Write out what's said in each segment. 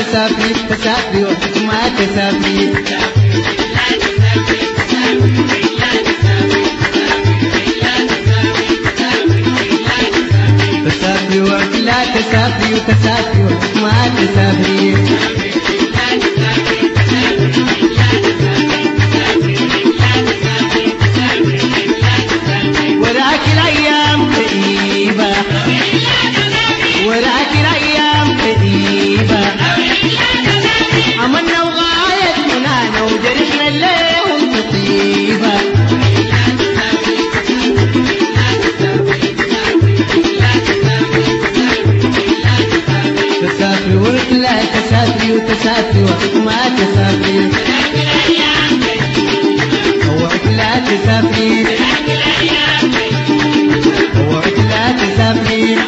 تسافري تسافري وقت ما تسافري تسافري وقت لا تسافري وتسافري وقت ما تسافري وراك الأيام قريبة وراك الأيام قريبة عملنا وغاية منانا وجرحنا الليل تطيبة تسافري وقت لا تسافري وتسافري وقت ما تسافري وقت لا تسافري وقت لا تسافري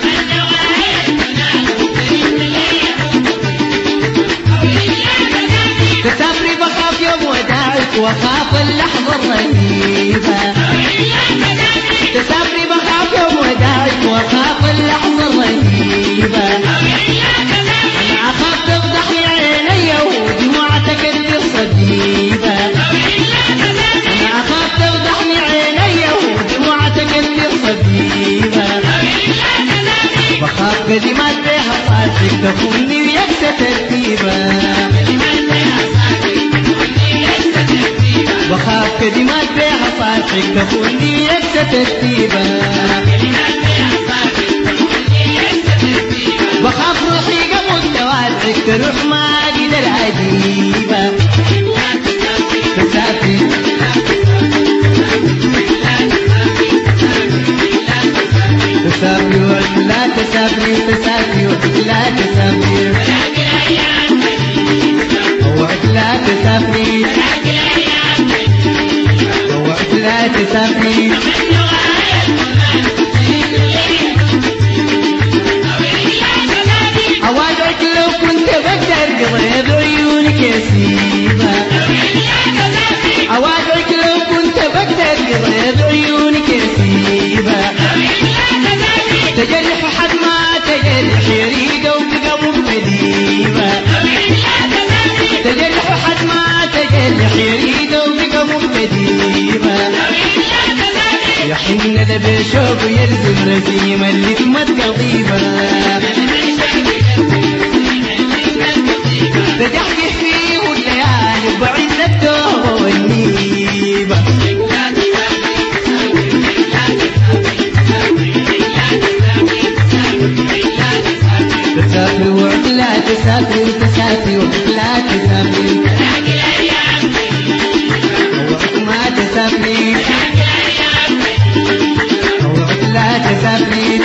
تسافري بخاف يوم وداعك وخاف اللحظة الرهيبة تسافري بخاف يوم وداعك وخاف اللحظة الرهيبة أنا أخاف تفضحي عيني ودموعتك اللي صديبة أنا أخاف تفضحني عيني ودموعتك اللي صديبة بخاف كلمات بيها صادق تخوني ويكسى ترتيبة بخاف كلمات بيها صادق تخوني ويكسى ترتيبة بخاف روحي قبل توادعك تروح ما قدر عجيبة تسافري تسافري وقت لا تسافري تسافري وقت لا تسافري وقت لا تسافري وقت لا تسافري أوعدك لو كنت بقدر قضيت عيونك يسيبة أوعدك لو كنت بقدر قضيت عيونك يسيبة تجرح حد ما تجرح يريقة وبقى مبتديبة تجرح حد ما تجرح يريقة وبقى مبتديبة يا حين ده بشوق يلزم رسيم اللي تمت قضيبة تجحكي فيه والليالي بعز التوبة والنيبة تسافري وقت لا تسافري وتسافري وقت لا تسافري وقت ما تسافري وقت لا تسافري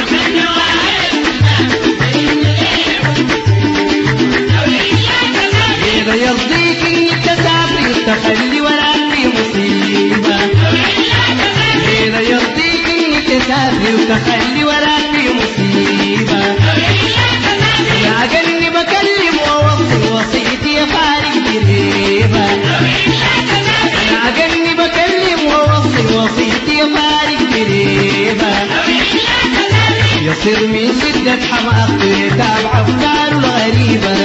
إذا يرضيك إنك تسافري وتخلي وراك في مصيبة إذا يرضيك إنك تسافري وتخلي وراك في مصيبة يا قلبي بكلم ووصل وصيتي يا فارق قريبة يا قلبي بكلم ووصل وصيتي يا فارق قريبة يصير من شدة حماقته يتابع أفكاره الغريبة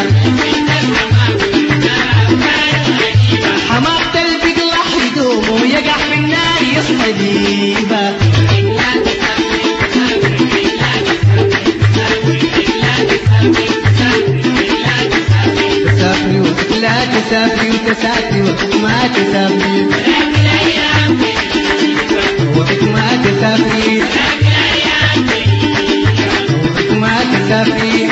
حماقة البق راح يدوم ويقع في النار يصحى ديبة تسافري وقت لا تسافري وتسافري وقت ما تسافري وقت ما تسافري وقت ما تسافري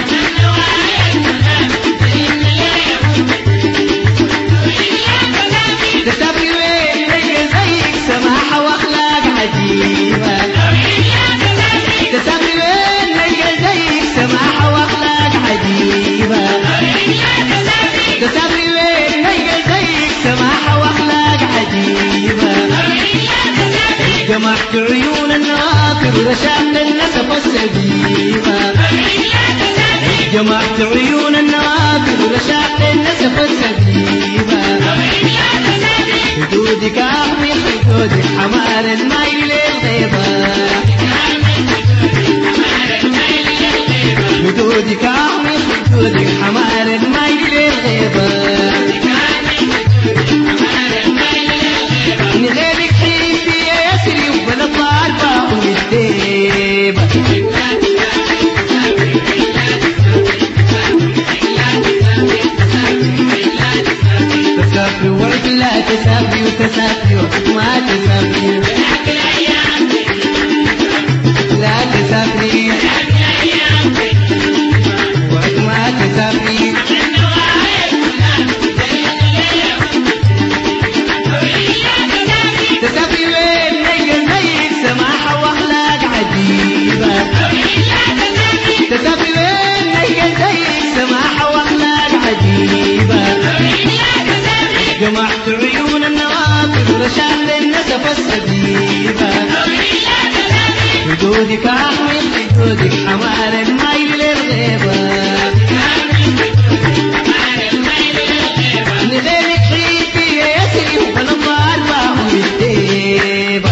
تسافري وين تلقى زيك سماحة واخلاق عجيبة تسافري وين تلقى زيك سماحة واخلاق عجيبة تسافري وين تلقى زيك سماحة واخلاق عجيبة جمعت عيون الناطر ورشاقت النسف السبيبة جمعت عيون الناطر ورشاقت النسف السبيبة حدودك أحمي حدودك حمار الميل الغيبة حدودك أحمي جودك حمار الميل للغيبة نغيبك حيفي يا يسري وبلا الضاربة والديبة تسافري وعد لا تسافري وتسافري وعد ما تسافري لا تسافري وعد ما تسافري تسافري وين نيل نيل سماحة واخلاق عجيبة تسافري وين نيل نيل سماحة واخلاق عجيبة جمعت عيون النواطر رشاد للنسف السديبة حدودك أحمل حدودك حمار الميل للغيبة نغيرك حيفي يا يسري وبلا الضاربة والديبة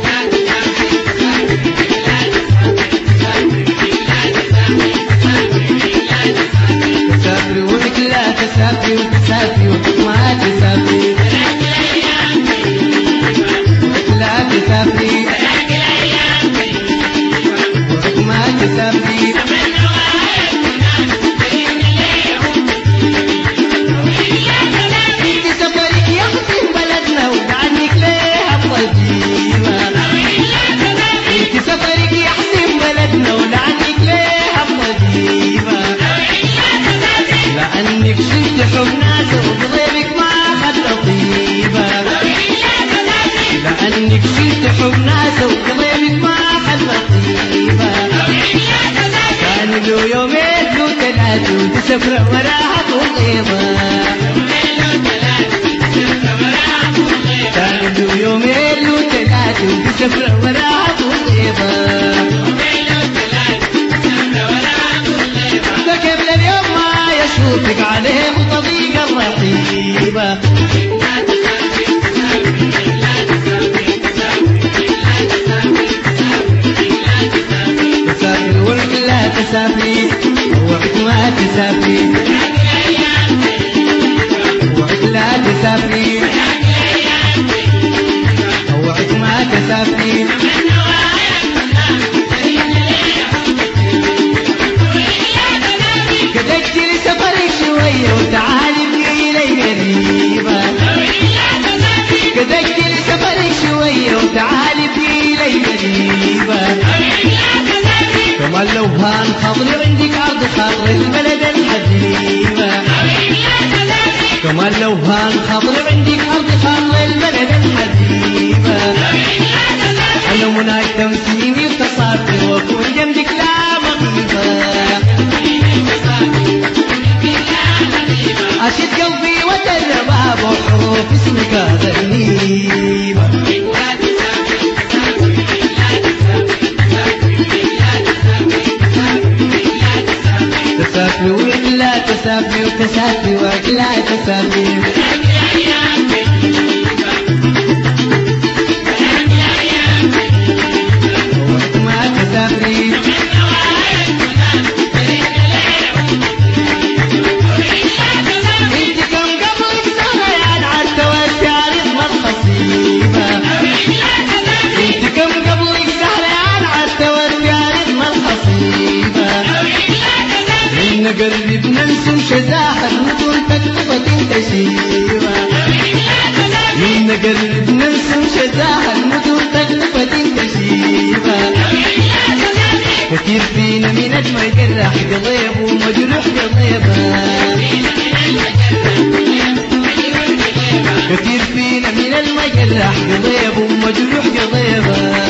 تسافري وبك لا تسافري وتسافري وما تسافري لا تسافري وما تسافري انت سفرك يحسن بلدنا وعنك ليه الطيبة انت سفرك يحسن بلدنا ولعنك ليه الطيبة لأنك شلت حب ناس وضربك ما أخذ طيبة لأنك شلت حب ناس وضربك ما أخذ طيبة كان له يومين له ثلاثة وتسافر وراها طيبة كان له يومين له ثلاثة وتسافر وراها طيبة فقبل اليوم ما يشوفك عليه طريق الرحيبة تسافر وعد لا تسافري وعد ما تسافري وعد لا تسافري وعد ما تسافري كدجلي سفرك شوية وتعالي بقي لي قريبة كدجلي سفرك شوية وتعالي بقي لي قريبة كمان لو هان خضري عندك عرض خضر البلد الحبيبة كمان لو هان خضري عندك عرض خضر البلد الحبيبة أنا مناك تمثيلي وتصافي وأكون جنبك لا مغيبة أشد قلبي وترباب وحروف اسمك هذا النيبة تسافري ولا تسافري وتسافري ولا تسافري وقت ما تسافري انت كم قبلك سهرة يا عدت والتاريخ مالخصيبة انت كم قبلك سهرة يا عدت والتاريخ مالخصيبة إن قلبي بننسم شزاحة بدون تكلفة تشيبة إن قلبي بننسم شزاحة بدون تكلفة تشيبة كثير فينا من أجمل جرح قضيب ومجروح قضيبة كثير فينا من المجرح قضيب ومجروح قضيبة